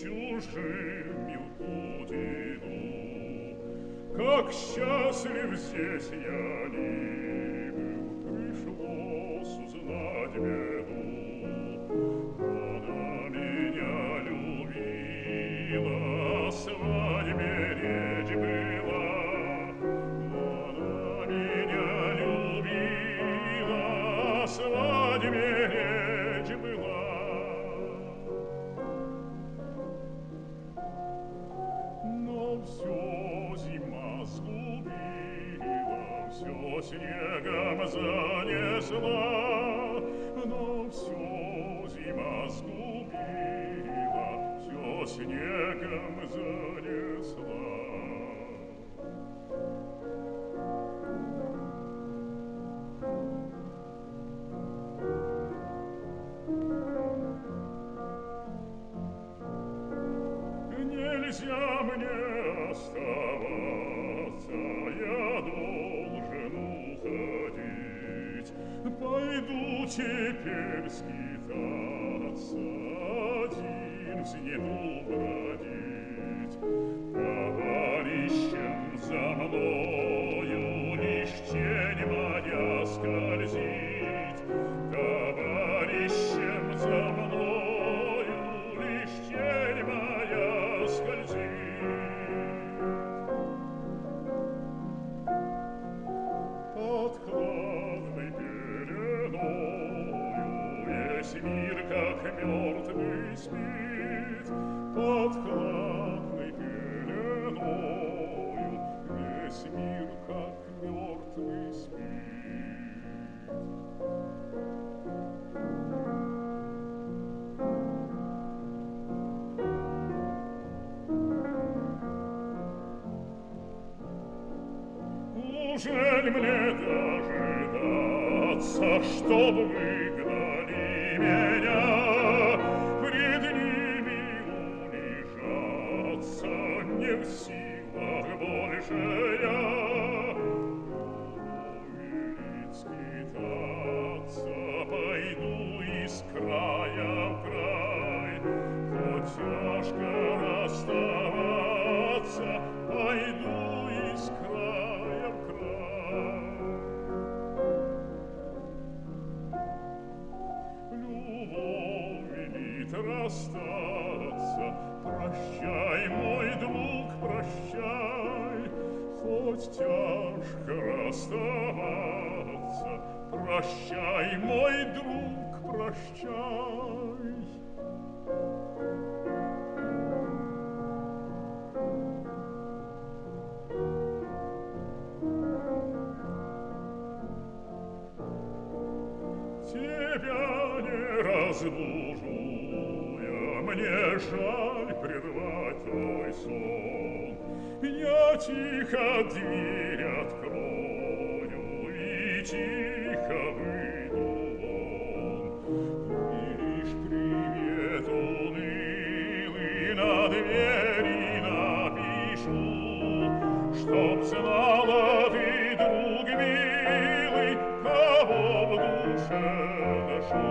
чужими в путь иду. Как счастлив здесь я не был, пришлось узнать беду. Она меня любила, о свадьбе речь была. Она меня любила, о свадьбе речь была. Но все зима сгубила, все снегом занесла, но все зима сгубила, все снегом занесла. Нельзя мне оставаться, я должен уходить. Пойду теперь скитаться, один в снегу бродить. Товарищем за мною лишь тень моя скользит. Товарищем за мною лишь тень моя скользит. Под хладной пеленою весь мир, как мертвый, спит. Под хладной пеленою весь мир, как мертвый, спит. Ужель мне дожидаться, чтоб выгнали меня, пред ними унижаться, не в силах больше я. Ведь скитаться пойду из края в край, хоть тяжко расставаться, пойду из края в край. Любовь велит расстаться, прощай, мой друг, прощай. Хоть тяжко расставаться, прощай, мой друг, прощай. Тебя не разбужу я, мне жаль прервать твой сон. Я тихо дверь открою и тихо выйду вон. И лишь привет унылый на двери напишу, чтоб знала ты, друг милый, кого в душе ношу.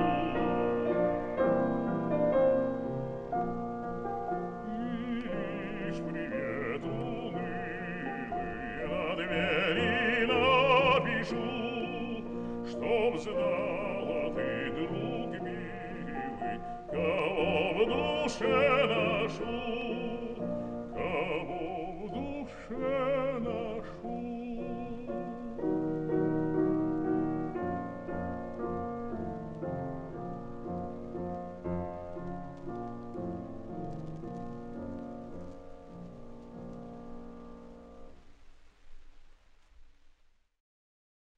И лишь привет унылый на двери напишу, чтоб знала ты, друг милый, кого в душе ношу.